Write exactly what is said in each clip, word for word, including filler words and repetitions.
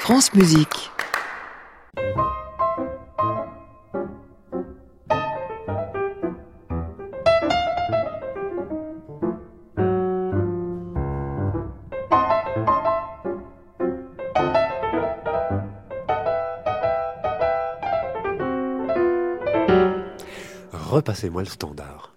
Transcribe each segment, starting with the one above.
France Musique. Repassez-moi le standard.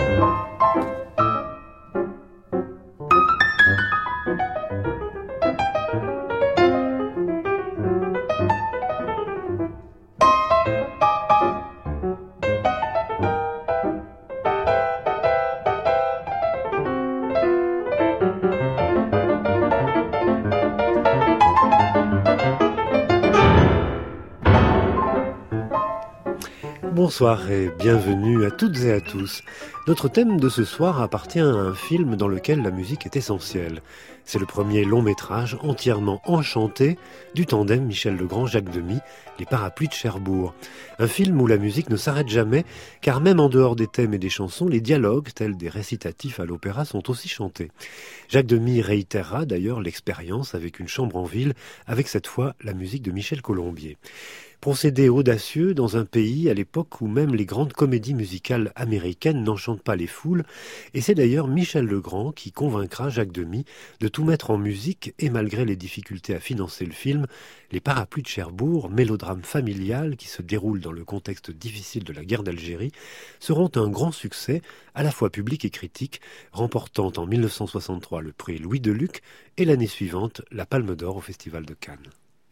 Bonsoir et bienvenue à toutes et à tous. Notre thème de ce soir appartient à un film dans lequel la musique est essentielle. C'est le premier long métrage entièrement enchanté du tandem Michel Legrand-Jacques Demy, Les Parapluies de Cherbourg. Un film où la musique ne s'arrête jamais, car même en dehors des thèmes et des chansons, les dialogues, tels des récitatifs à l'opéra, sont aussi chantés. Jacques Demy réitérera d'ailleurs l'expérience avec Une chambre en ville, avec cette fois la musique de Michel Colombier. Procédé audacieux dans un pays à l'époque où même les grandes comédies musicales américaines n'enchantent pas les foules, et c'est d'ailleurs Michel Legrand qui convaincra Jacques Demy de tout mettre en musique et malgré les difficultés à financer le film, Les Parapluies de Cherbourg, mélodrame familial qui se déroule dans le contexte difficile de la guerre d'Algérie, seront un grand succès à la fois public et critique, remportant en mille neuf cent soixante-trois le prix Louis Deluc et l'année suivante la Palme d'Or au Festival de Cannes.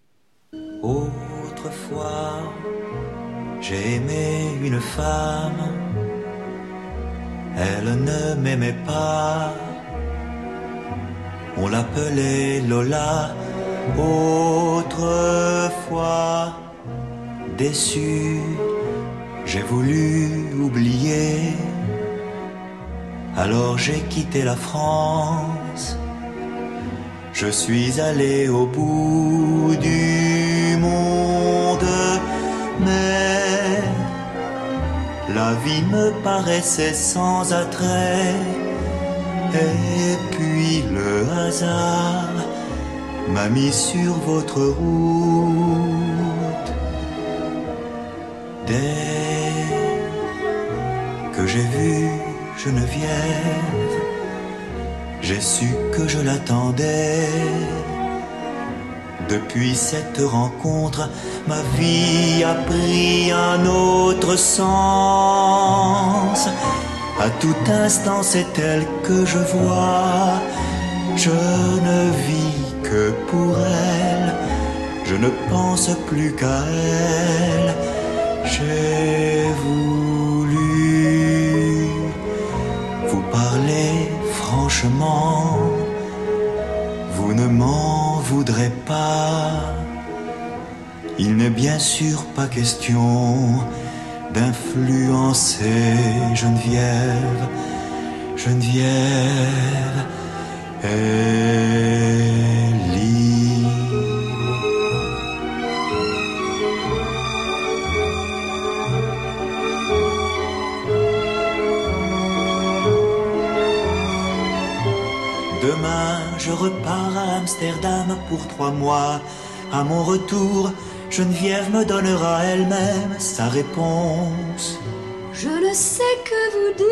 Autrefois, j'ai aimé une femme, elle ne m'aimait pas, on l'appelait Lola. Autrefois, déçu, j'ai voulu oublier, alors j'ai quitté la France. Je suis allé au bout du monde, mais la vie me paraissait sans attrait. Et puis le hasard m'a mis sur votre route. Dès que j'ai vu Geneviève, j'ai su que je l'attendais. Depuis cette rencontre, ma vie a pris un autre sens. À tout instant, c'est elle que je vois. Je ne vis que pour elle. Je ne pense plus qu'à elle. J'ai voulu vous parler franchement, vous ne m'en voudrez pas. Il n'est bien sûr pas question d'influencer Geneviève. Geneviève est libre. Demain, je repars à Amsterdam pour trois mois. À mon retour, Geneviève me donnera elle-même sa réponse. Je ne sais que vous dire.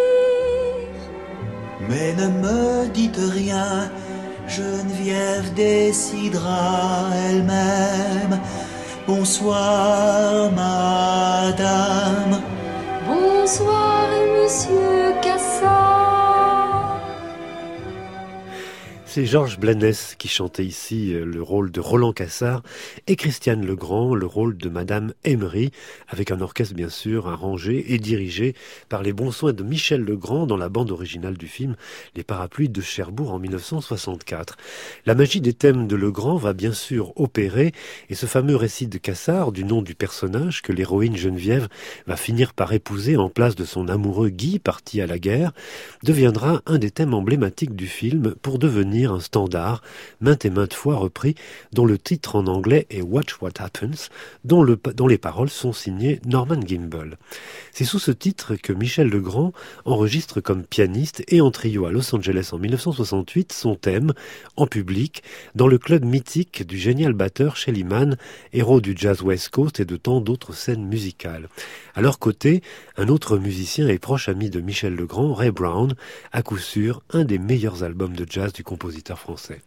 Mais ne me dites rien, Geneviève décidera elle-même. Bonsoir, madame. Bonsoir, monsieur Cassard. C'est Georges Blanès qui chantait ici le rôle de Roland Cassard et Christiane Legrand le rôle de Madame Emery, avec un orchestre bien sûr arrangé et dirigé par les bons soins de Michel Legrand dans la bande originale du film Les Parapluies de Cherbourg en mille neuf cent soixante-quatre. La magie des thèmes de Legrand va bien sûr opérer et ce fameux récit de Cassard du nom du personnage que l'héroïne Geneviève va finir par épouser en place de son amoureux Guy parti à la guerre deviendra un des thèmes emblématiques du film pour devenir devenir un standard, maintes et maintes fois repris, dont le titre en anglais est Watch What Happens, dont, le, dont les paroles sont signées Norman Gimbel. C'est sous ce titre que Michel Legrand enregistre comme pianiste et en trio à Los Angeles en dix-neuf cent soixante-huit son thème, en public, dans le club mythique du génial batteur Shelly Manne, héros du jazz West Coast et de tant d'autres scènes musicales. À leur côté, un autre musicien et proche ami de Michel Legrand, Ray Brown, à coup sûr un des meilleurs albums de jazz du compositeur français.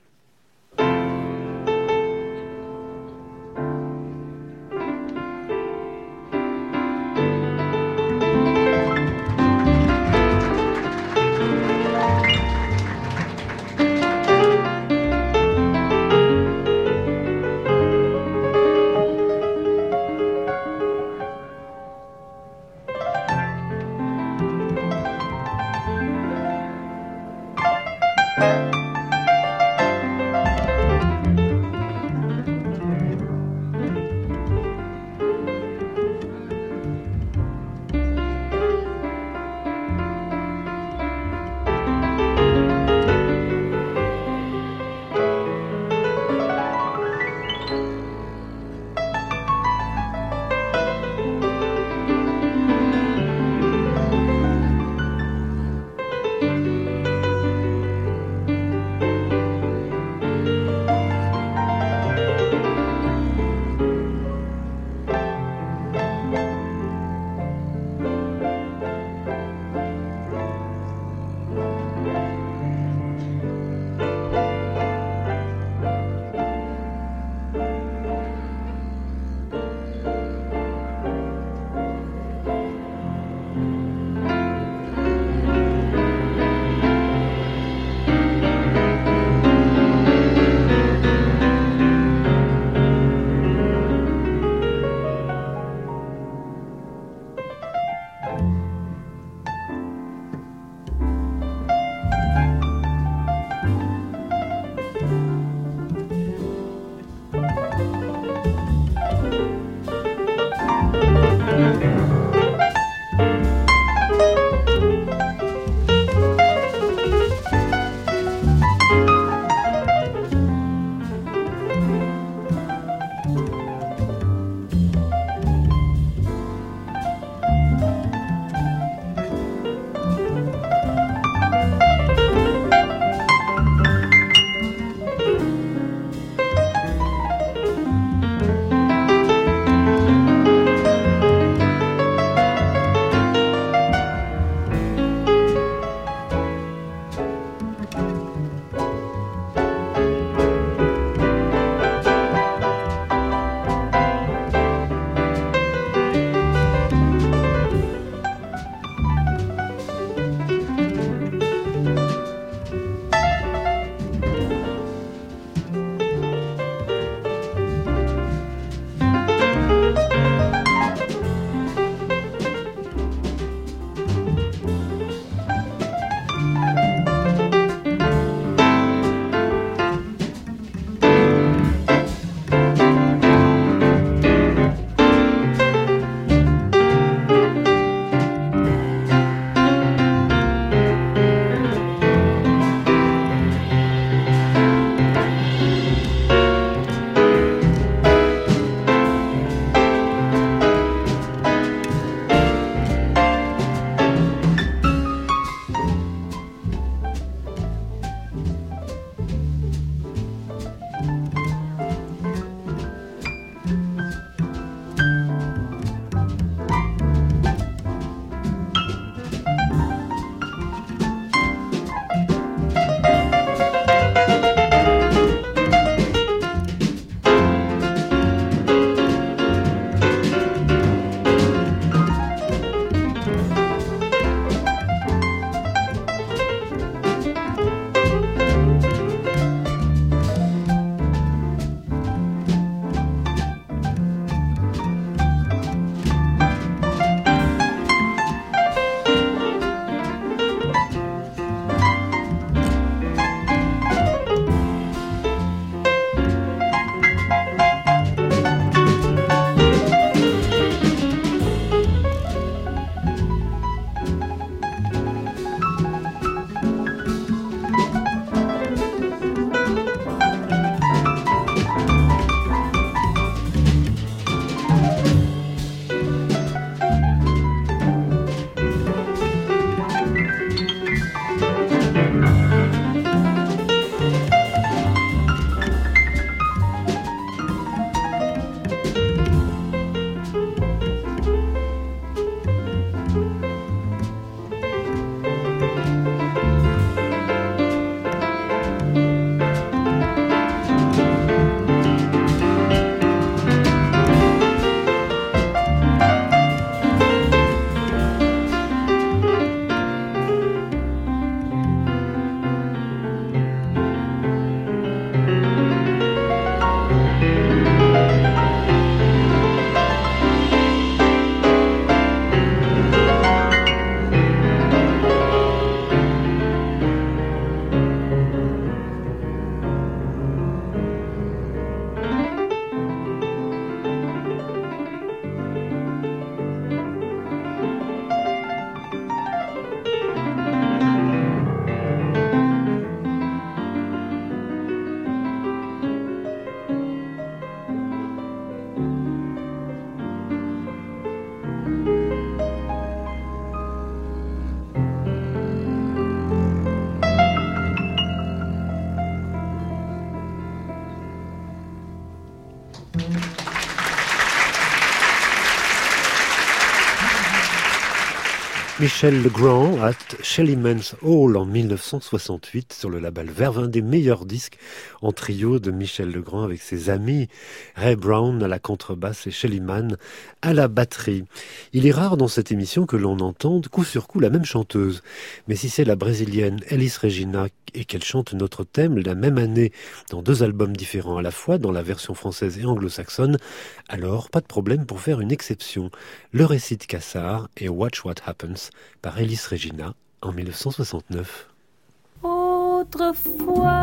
Michel Legrand at Shellyman's Hall en mille neuf cent soixante-huit sur le label Verve, un des meilleurs disques en trio de Michel Legrand avec ses amis Ray Brown à la contrebasse et Shellyman à la batterie. Il est rare dans cette émission que l'on entende coup sur coup la même chanteuse. Mais si c'est la brésilienne Elis Regina et qu'elle chante notre thème la même année dans deux albums différents à la fois, dans la version française et anglo-saxonne, alors pas de problème pour faire une exception. Le récit de Cassard et Watch What Happens par Elis Regina en mille neuf cent soixante-neuf. Autrefois,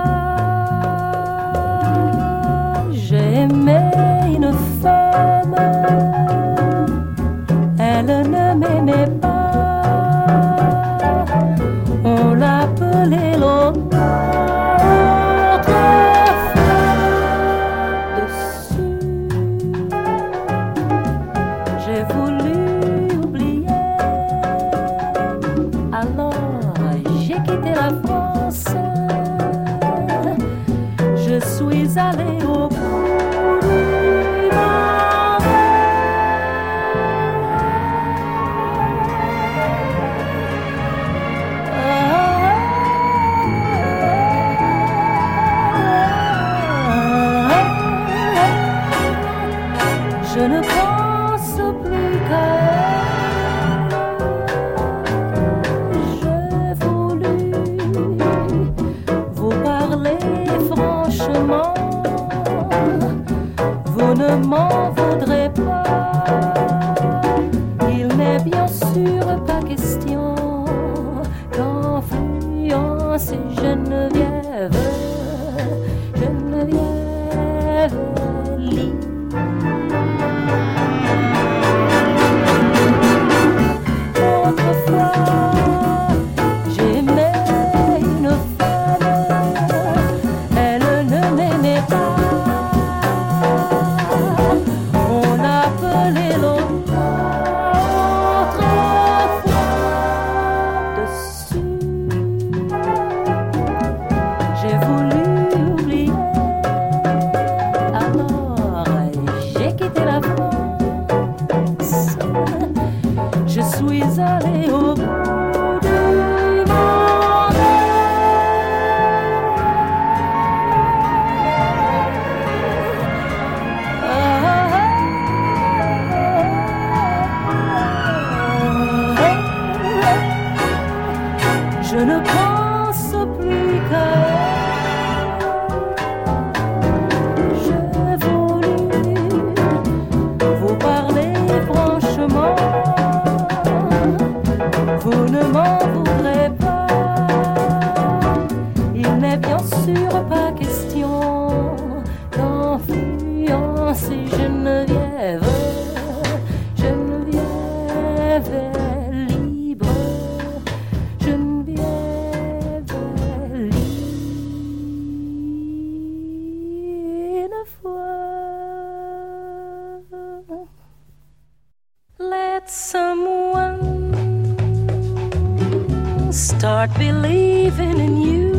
j'aimais une femme, elle ne m'aimait pas, on l'appelait l'autre dessus. J'ai voulu oublier, alors j'ai quitté la France. Je suis allée au bout du monde. Je ne pense plus qu'à elle. J'ai voulu vous parler franchement. Vous ne m'en voudrez pas. Il n'est bien sûr pas question qu'influence Geneviève, Geneviève lit. Autrefois, j'aimais une femme, elle ne m'aimait pas, on appelait l'autre dessus. J'ai voulu oublier, alors j'ai quitté la France. Je suis allée au bout du monde. Ah, ah, ah, ah. Je ne pense plus qu'à elle. J'ai voulu vous parler franchement. Vous ne m'en voudrez pas. Il n'est bien sûr pas question d'influencer Geneviève. Geneviève est libre. Geneviève est libre. Une fois, let someone start believing in you.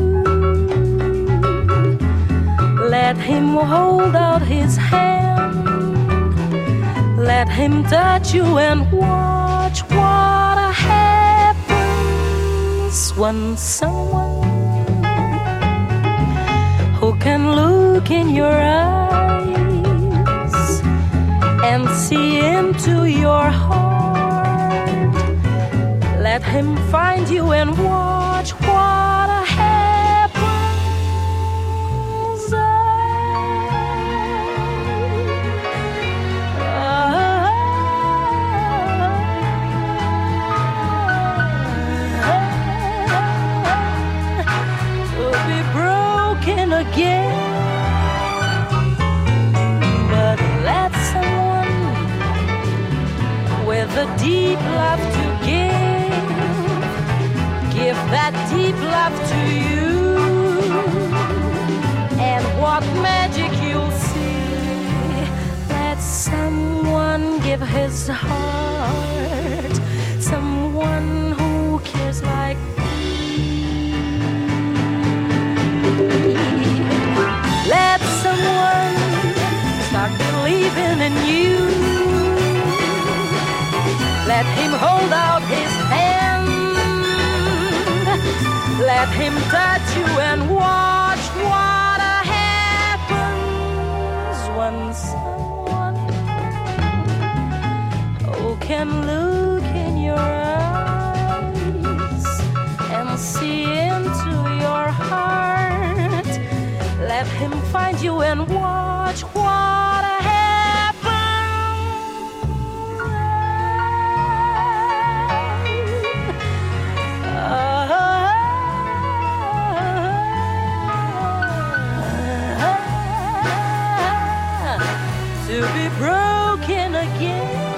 Let him hold out his hand. Let him touch you and watch what happens when someone who can look in your eyes and see into your heart. Let him find you and watch what happens. To be broken again, but let someone with a deep love to give, give that deep love to you, and what magic you'll see. Let someone give his heart, someone who cares like me. Let someone start believing believing in you. Let him hold out his hand. Let him touch you and watch what happens when someone who can look in your eyes and see into your heart. Let him find you and watch what happens. To be broken again,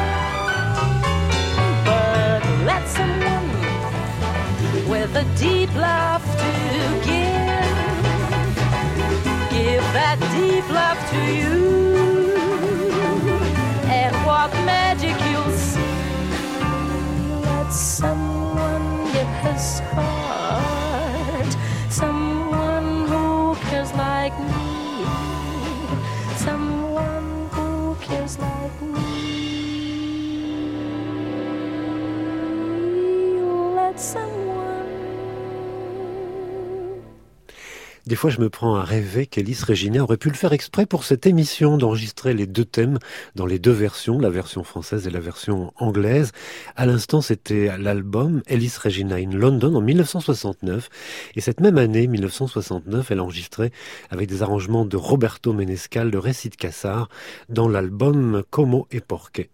but let someone with a deep love to give, give that deep love to you, and what magic you'll see. Let someone give his heart, someone who cares like me, someone who cares like me. Let someone. Des fois, je me prends à rêver qu'Élise Regina aurait pu le faire exprès pour cette émission, d'enregistrer les deux thèmes dans les deux versions, la version française et la version anglaise. À l'instant, c'était l'album Élise Regina in London en mille neuf cent soixante-neuf. Et cette même année, mille neuf cent soixante-neuf, elle a enregistré avec des arrangements de Roberto Menescal, le récit de Cassar, dans l'album Como e Porque.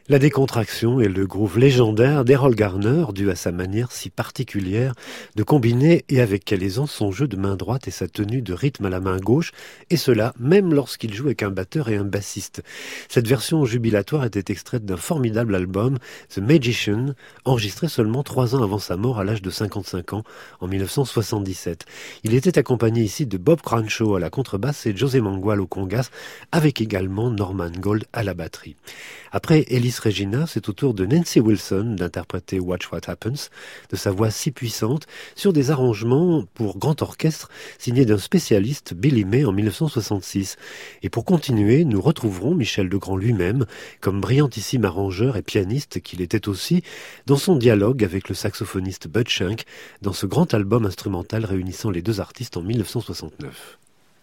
La décontraction et le groove légendaire d'Errol Garner, dû à sa manière si particulière de combiner et avec quelle aisance son jeu de main droite et sa tenue de rythme à la main gauche, et cela même lorsqu'il joue avec un batteur et un bassiste. Cette version jubilatoire était extraite d'un formidable album, The Magician, enregistré seulement trois ans avant sa mort à l'âge de cinquante-cinq ans, en mille neuf cent soixante-dix-sept. Il était accompagné ici de Bob Cranshaw à la contrebasse et José Mangual au congas, avec également Norman Gold à la batterie. Après Elis Regina, c'est au tour de Nancy Wilson d'interpréter Watch What Happens, de sa voix si puissante, sur des arrangements pour grand orchestre signés d'un spécialiste, Billy May, en mille neuf cent soixante-six. Et pour continuer, nous retrouverons Michel Legrand lui-même, comme brillantissime arrangeur et pianiste qu'il était aussi, dans son dialogue avec le saxophoniste Bud Shank, dans ce grand album instrumental réunissant les deux artistes en mille neuf cent soixante-neuf.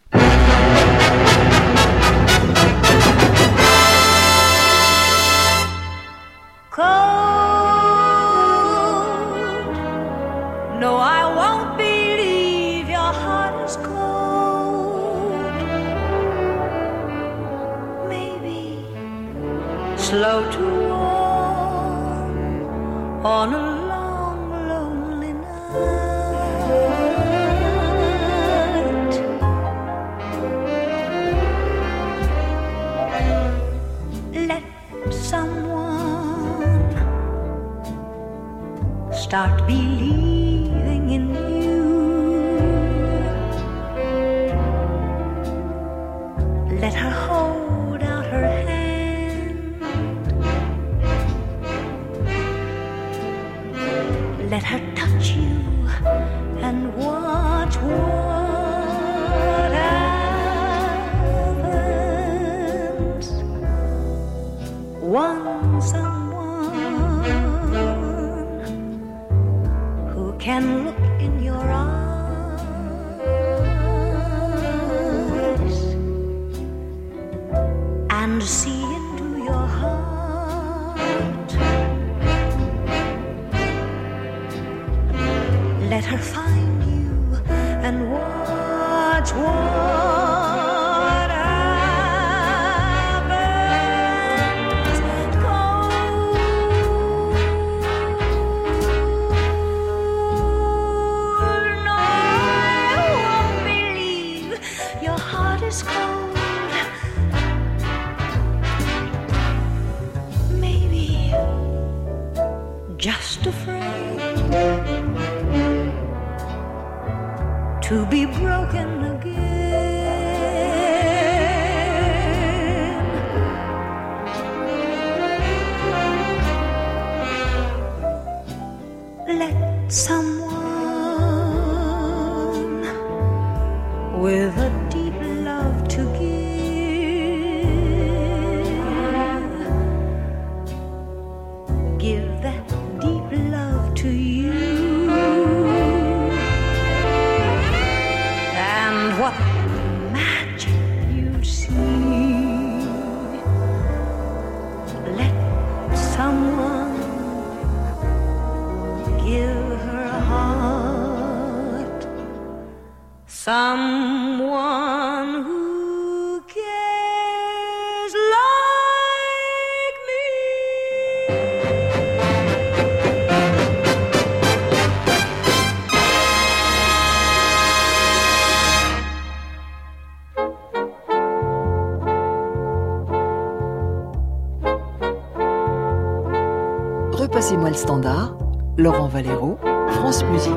Cold. No, I won't believe your heart is cold. Maybe slow to warm on a long, lonely night. Let someone start believing in you. Let her hold out her hand. Let her touch you and watch what happens. One someone who can look in your eyes and see into your heart. Let her find you and watch what happens. Cold. No, I won't believe your heart is cold. Maybe just afraid to be broken again. Let someone with a deep love to give, give that deep love to you. What magic you see. Let someone give her a heart. Someone who cares like me. Repassez-moi le standard, Laurent Valero, France Musique.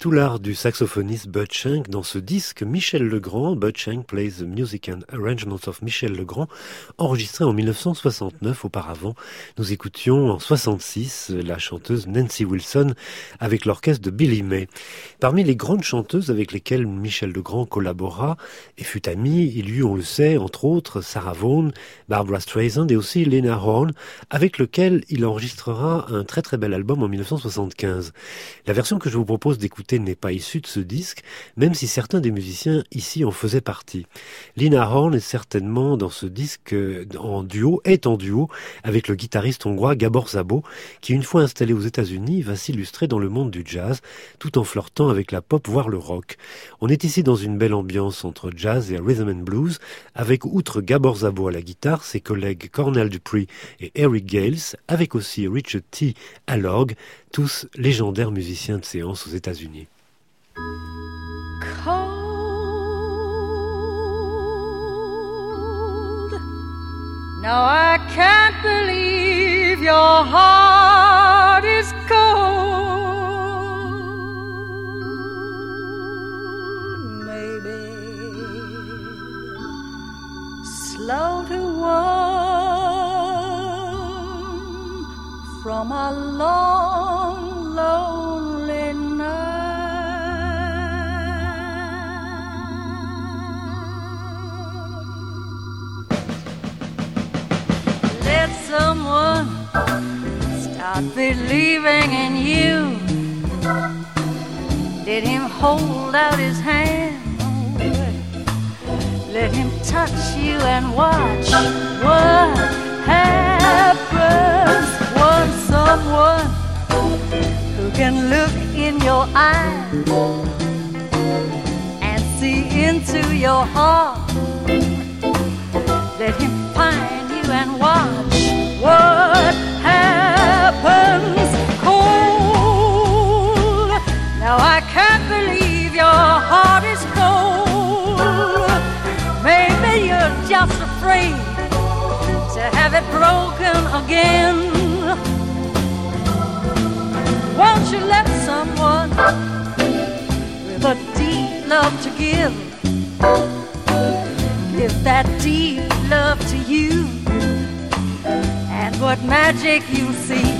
Tout l'art du saxophoniste Bud Shank dans ce disque Michel Legrand, Bud Shank Plays the Music and Arrangements of Michel Legrand, enregistré en mille neuf cent soixante-neuf. Auparavant, nous écoutions en soixante-six la chanteuse Nancy Wilson avec l'orchestre de Billy May. Parmi les grandes chanteuses avec lesquelles Michel Legrand collabora et fut ami, il y eut, on le sait, entre autres Sarah Vaughan, Barbra Streisand et aussi Lena Horne, avec lequel il enregistrera un très très bel album en mille neuf cent soixante-quinze. La version que je vous propose d'écouter n'est pas issue de ce disque, même si certains des musiciens ici en faisaient partie. Lena Horne est certainement dans ce disque en duo, est en duo avec le guitariste hongrois Gabor Szabo, qui une fois installé aux États-Unis va s'illustrer dans le monde du jazz, tout en flirtant avec la pop voire le rock. On est ici dans une belle ambiance entre jazz et rhythm and blues, avec outre Gabor Szabo à la guitare, ses collègues Cornell Dupree et Eric Gales, avec aussi Richard T. à l'orgue, tous légendaires musiciens de séance aux États-Unis. Cold. Now I can't believe your heart is cold. Maybe slow to warm from a long, lonely night. Let someone start believing in you. Let him hold out his hand. Let him touch you and watch what happens. Want someone who can look in your eyes and see into your heart. Let him find you and watch what happens. Cold. Now I can't believe your heart is cold. Maybe you're just afraid to have it broken again. Won't you let someone with a deep love to give give that deep love to you, and what magic you'll see.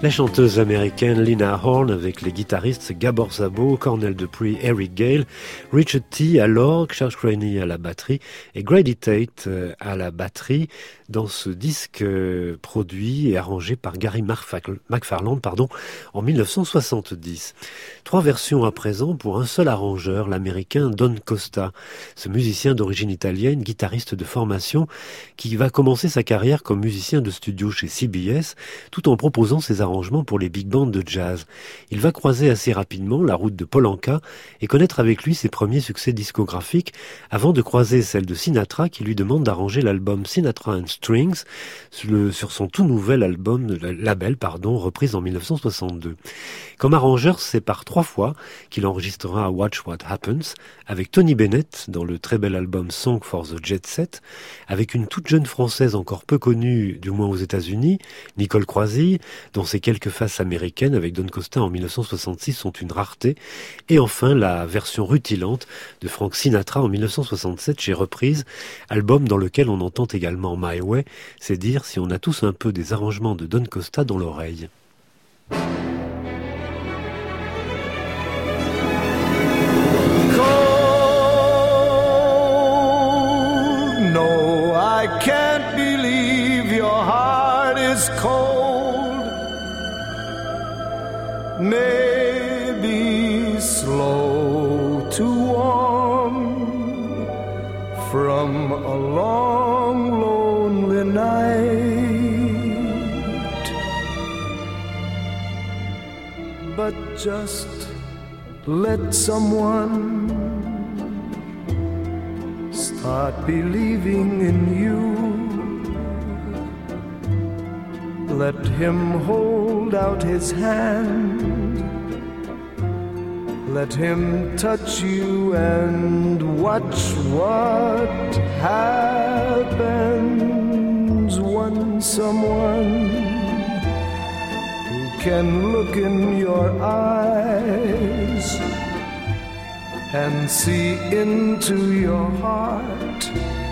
La chanteuse américaine Lina Horne avec les guitaristes Gabor Szabo, Cornell Dupree, Eric Gale, Richard T. à l'orgue, Charles Craney à la batterie et Grady Tate à la batterie dans ce disque produit et arrangé par Gary McFarland pardon, en mille neuf cent soixante-dix. Trois versions à présent pour un seul arrangeur, l'américain Don Costa, ce musicien d'origine italienne, guitariste de formation, qui va commencer sa carrière comme musicien de studio chez C B S, tout en proposant ses arrangements pour les big bands de jazz. Il va croiser assez rapidement la route de Paul Anka et connaître avec lui ses premiers succès discographiques, avant de croiser celle de Sinatra qui lui demande d'arranger l'album Sinatra and Strings sur son tout nouvel album, label, pardon, reprise en mille neuf cent soixante-deux. Comme arrangeur, c'est par trois fois qu'il enregistrera Watch What Happens, avec Tony Bennett dans le très bel album Song for the Jet Set, avec une toute jeune française encore peu connue, du moins aux États-Unis, Nicole Croisille, dont ces quelques faces américaines avec Don Costa en mille neuf cent soixante-six sont une rareté, et enfin la version rutilante de Frank Sinatra en mille neuf cent soixante-sept chez Reprise, album dans lequel on entend également My Way, c'est dire si on a tous un peu des arrangements de Don Costa dans l'oreille. No, I can't believe your heart is cold. Maybe slow to warm from a long, lonely night. But just let someone start believing in you. Let him hold out his hand. Let him touch you and watch what happens when someone who can look in your eyes and see into your heart.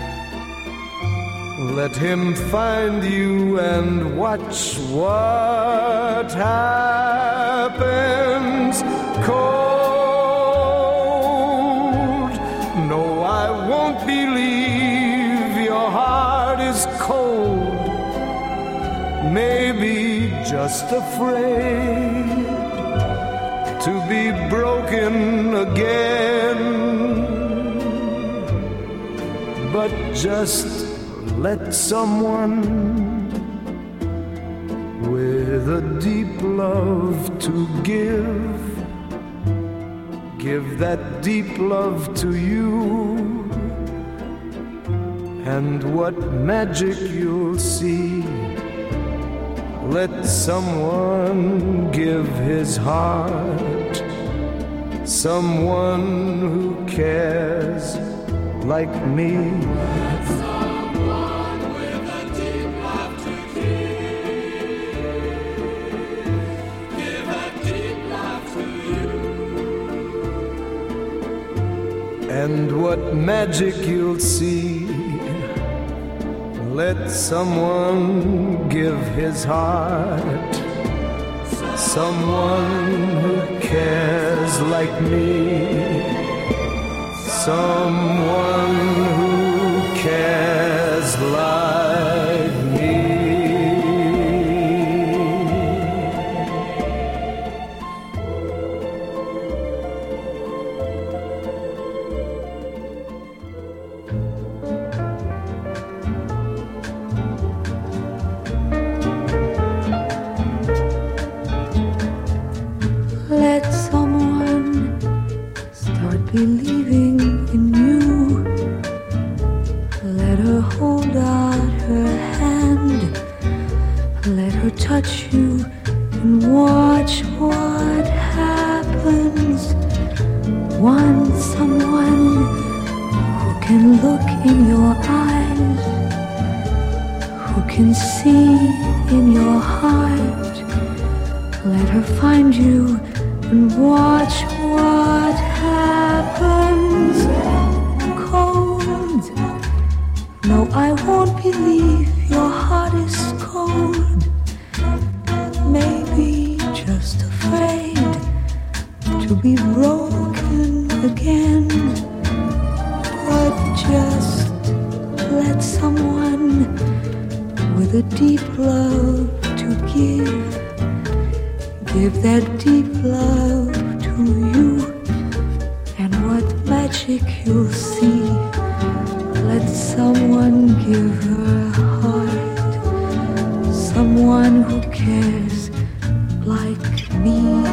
Let him find you and watch what happens. Cold. No, I won't believe your heart is cold. Maybe just afraid to be broken again. But just let someone with a deep love to give, give that deep love to you, and what magic you'll see. Let someone give his heart, someone who cares like me. Let someone with a deep love to give, give a deep love to you. And what magic you'll see. Let someone give his heart, someone who cares like me, someone who cares like me. Let someone start believing in you. Let her hold out her hand. Let her touch you and watch what happens. Want someone who can look in your eyes, who can see in your heart. Let her find you and watch what happens. Cold. No, I won't believe your heart is cold. Maybe with a deep love to give. Give that deep love to you, and what magic you'll see. Let someone give her heart, someone who cares like me.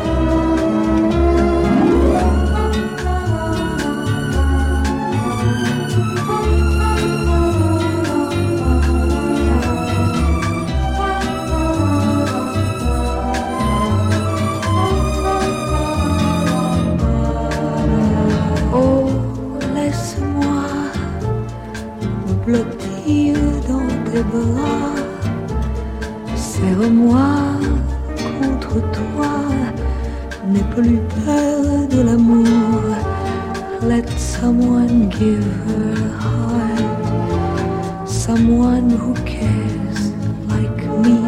Blottir dans tes bras, serre-moi contre toi, n'aie plus peur de l'amour. Let someone give her heart, someone who cares like me,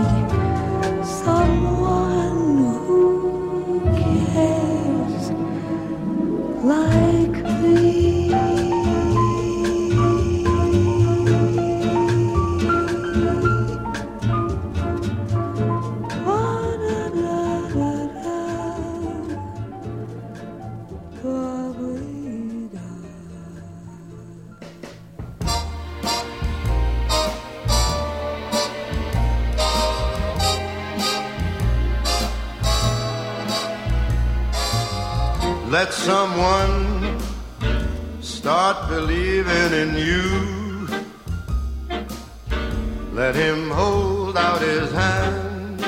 someone who cares like me. Let someone start believing in you. Let him hold out his hand.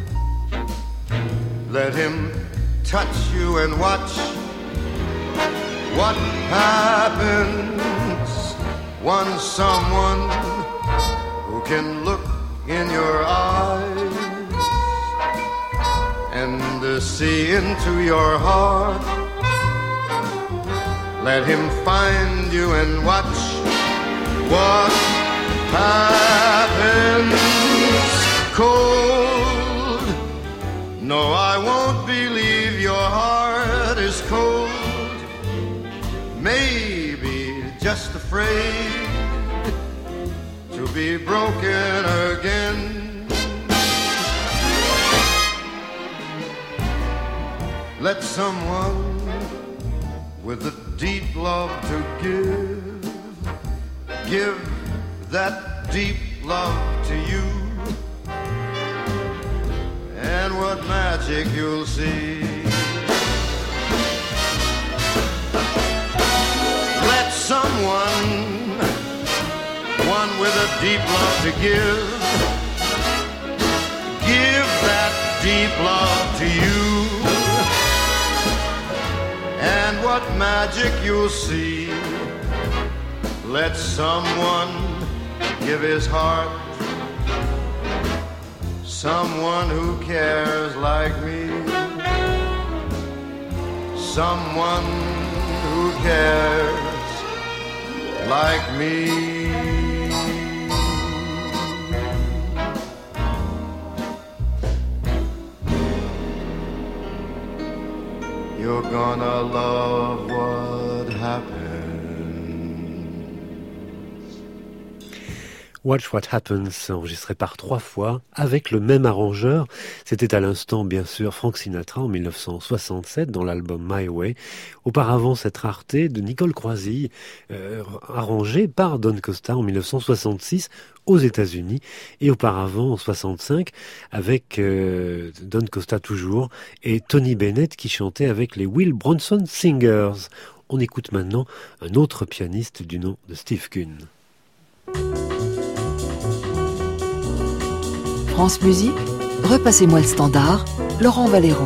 Let him touch you and watch what happens. Once someone who can look in your eyes and uh, see into your heart. Let him find you and watch what happens. Cold, no, I won't believe your heart is cold. Maybe just afraid to be broken again. Let someone with a deep love to give, give that deep love to you, and what magic you'll see. Let someone, one with a deep love to give, give that deep love to you, and what magic you'll see. Let someone give his heart, someone who cares like me, someone who cares like me. You're gonna love what happens. Watch What Happens, enregistré par trois fois, avec le même arrangeur. C'était à l'instant, bien sûr, Frank Sinatra en dix-neuf cent soixante-sept dans l'album My Way. Auparavant, cette rareté de Nicole Croisille, euh, arrangée par Don Costa en dix-neuf cent soixante-six aux États-Unis. Et auparavant, en soixante-cinq, avec euh, Don Costa toujours, et Tony Bennett qui chantait avec les Will Bronson Singers. On écoute maintenant un autre pianiste du nom de Steve Kuhn. France Musique, repassez-moi le standard, Laurent Valero.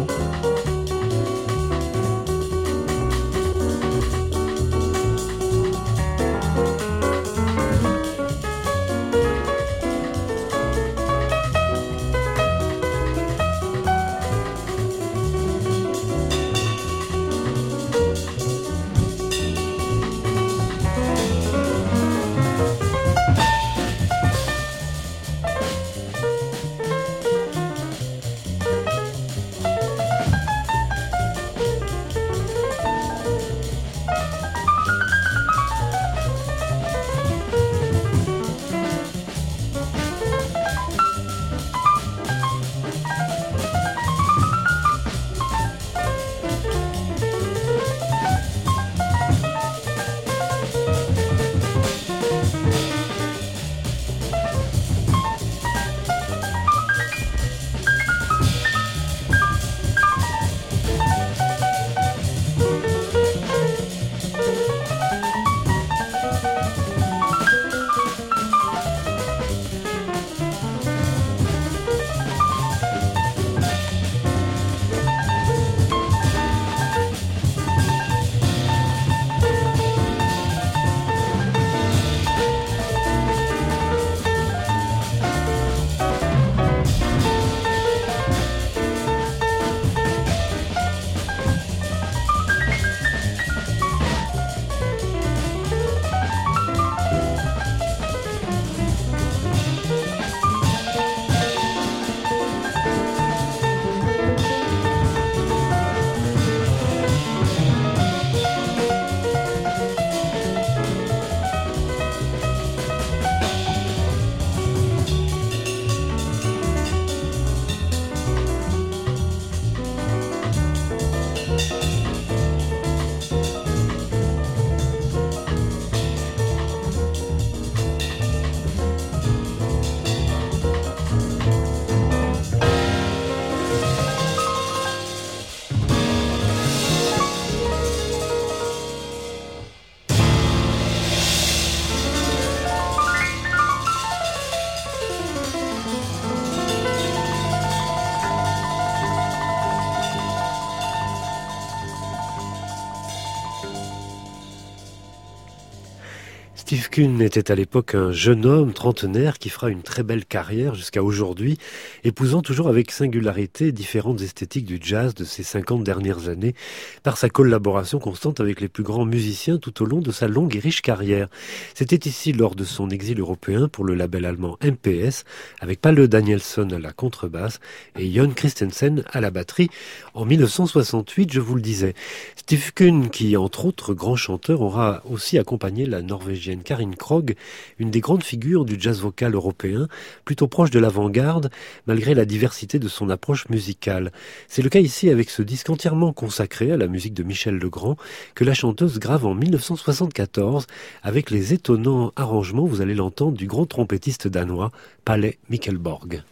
Steve Kuhn était à l'époque un jeune homme trentenaire qui fera une très belle carrière jusqu'à aujourd'hui, épousant toujours avec singularité différentes esthétiques du jazz de ces cinquante dernières années par sa collaboration constante avec les plus grands musiciens tout au long de sa longue et riche carrière. C'était ici lors de son exil européen pour le label allemand M P S avec Palle Danielson à la contrebasse et Jon Christensen à la batterie en mille neuf cent soixante-huit, je vous le disais. Steve Kuhn qui, entre autres grands chanteurs, aura aussi accompagné la Norvégienne Karin Krog, une des grandes figures du jazz vocal européen, plutôt proche de l'avant-garde, malgré la diversité de son approche musicale. C'est le cas ici avec ce disque entièrement consacré à la musique de Michel Legrand, que la chanteuse grave en mille neuf cent soixante-quatorze, avec les étonnants arrangements, vous allez l'entendre, du grand trompettiste danois, Palle Mikkelborg.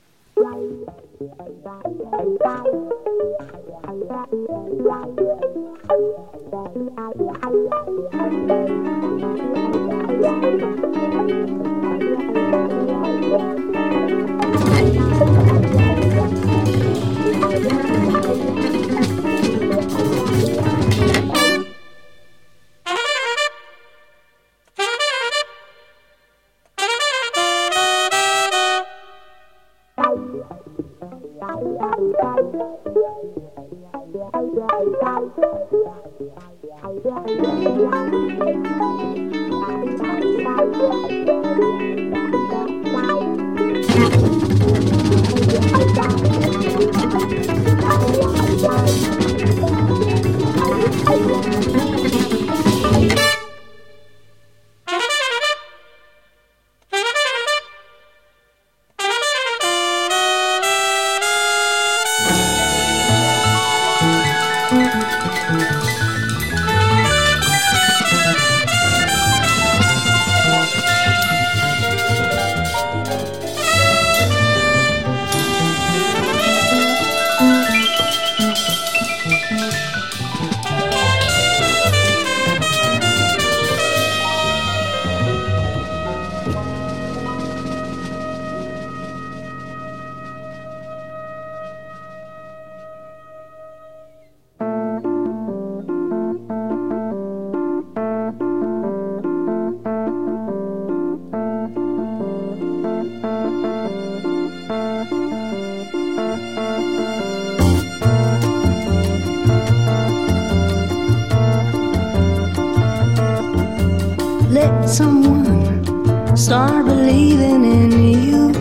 Let someone start believing in you.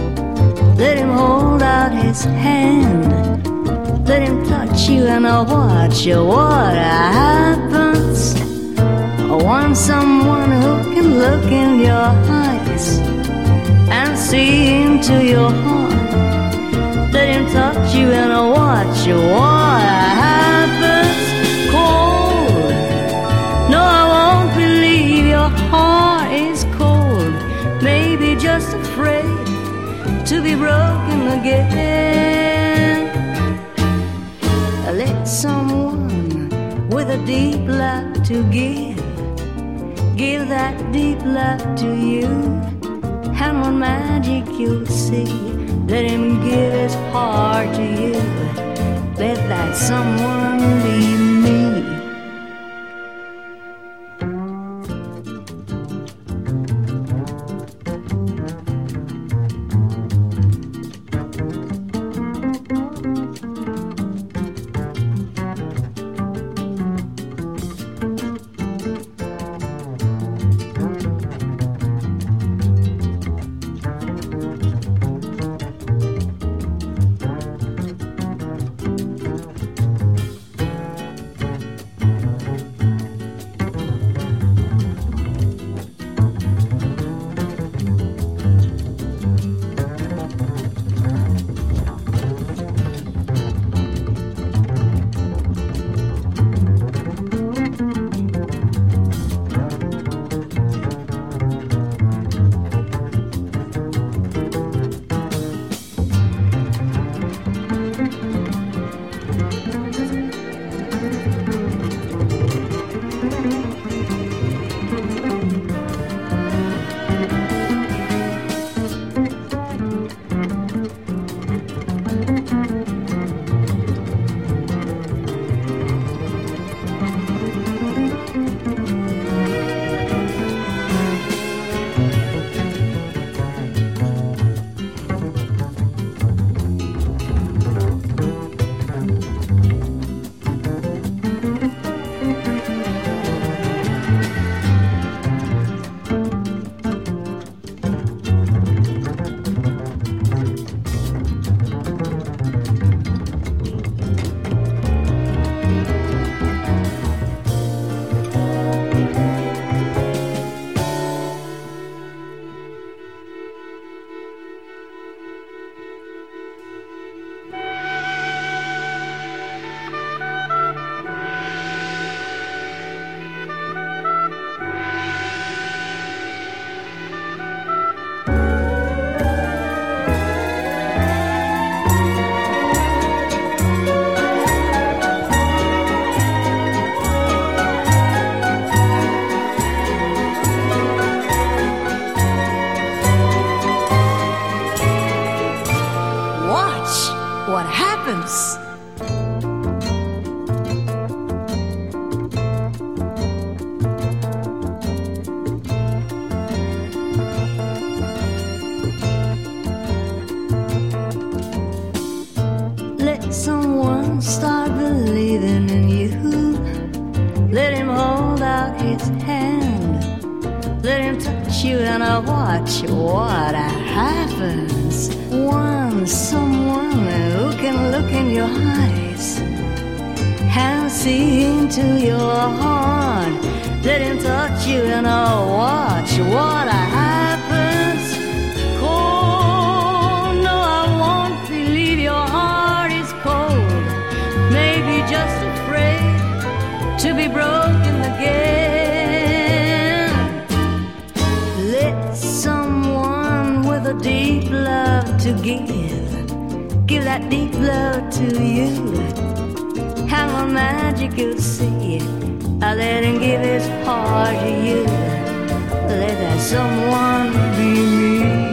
Let him hold out his hand. Let him touch you and watch what happens. I want someone who can look in your eyes and see into your heart. Let him touch you and watch what happens. Cold, no, I won't believe your heart is cold. Maybe just afraid to be broken again. Let someone with a deep love to give, give that deep love to you. And what magic you'll see, let him give his heart to you. Let that someone be me. what happens. Want someone who can look in your eyes and see into your heart. Let him touch you and I'll watch what happens. Oh, no, I won't believe your heart is cold. Maybe just afraid to be broken again. Let someone with a deep love to give, give that deep love to you. How much magic you'll see. I let him give his heart to you. Let that someone be me.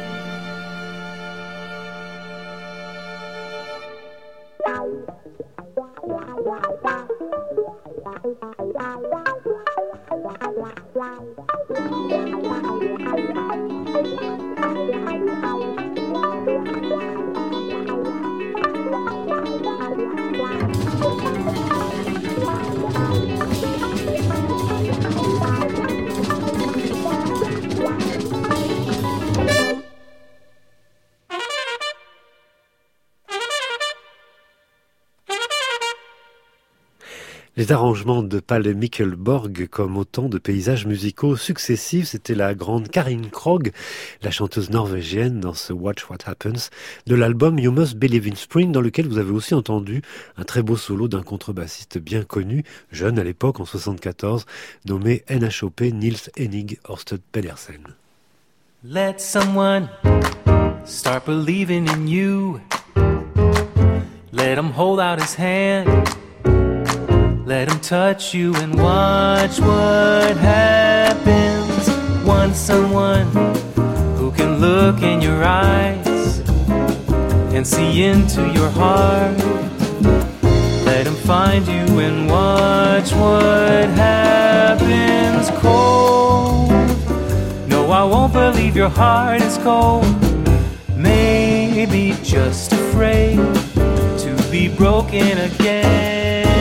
Les arrangements de Palle Mikkelborg comme autant de paysages musicaux successifs, c'était la grande Karin Krog, la chanteuse norvégienne dans ce Watch What Happens de l'album You Must Believe in Spring, dans lequel vous avez aussi entendu un très beau solo d'un contrebassiste bien connu, jeune à l'époque en soixante-quatorze, nommé N H O P Nils Henning Ørsted Pedersen. Let someone start believing in you. Let him hold out his hand. Let him touch you and watch what happens. Want someone who can look in your eyes and see into your heart. Let him find you and watch what happens. Cold. No, I won't believe your heart is cold. Maybe just afraid to be broken again.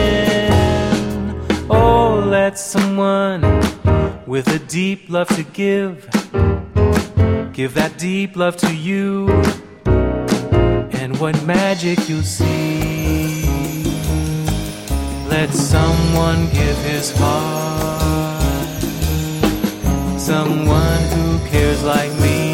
Oh, let someone with a deep love to give, give that deep love to you, and what magic you'll see. Let someone give his heart, someone who cares like me.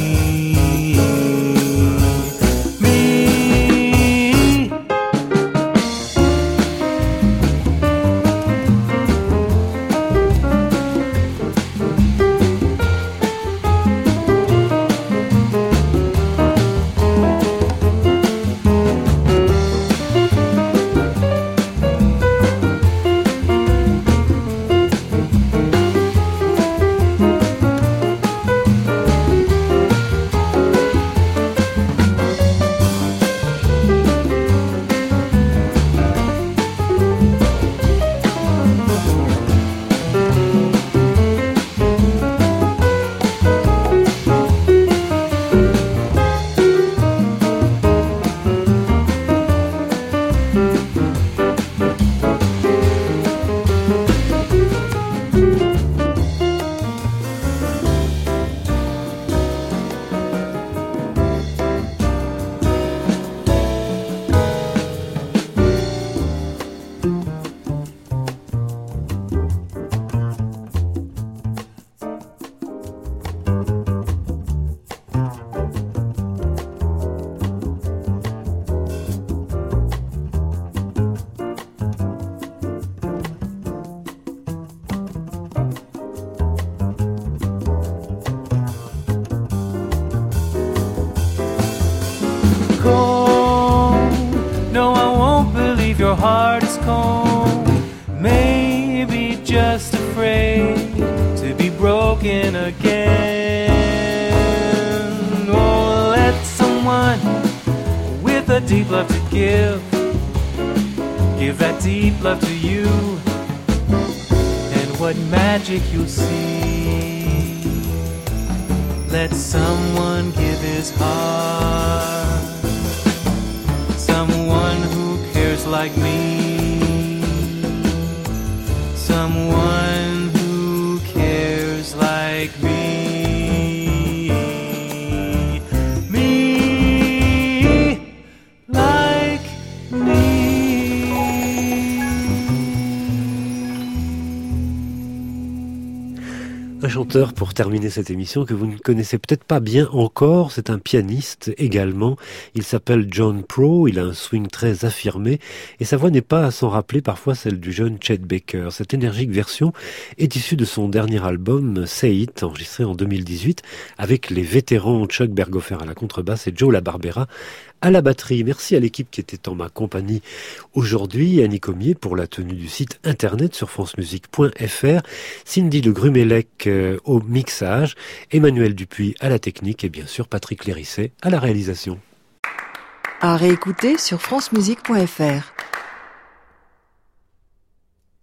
Your heart is cold, maybe just afraid to be broken again. Oh, let someone with a deep love to give, give that deep love to you, and what magic you'll see. Let someone give his heart, someone who like me, someone who cares like me. chanteur pour terminer cette émission que vous ne connaissez peut-être pas bien encore. C'est un pianiste également. Il s'appelle John Pro. Il a un swing très affirmé et sa voix n'est pas à s'en rappeler parfois celle du jeune Chet Baker. Cette énergique version est issue de son dernier album Say It, enregistré en deux mille dix-huit avec les vétérans Chuck Berghofer à la contrebasse et Joe LaBarbera à la batterie. Merci à l'équipe qui était en ma compagnie aujourd'hui, Annie Comier pour la tenue du site internet sur francemusique point f r, Cindy Le Grumelec euh, au mixage, Emmanuel Dupuis à la technique et bien sûr Patrick Lérisset à la réalisation. À réécouter sur francemusique point f r.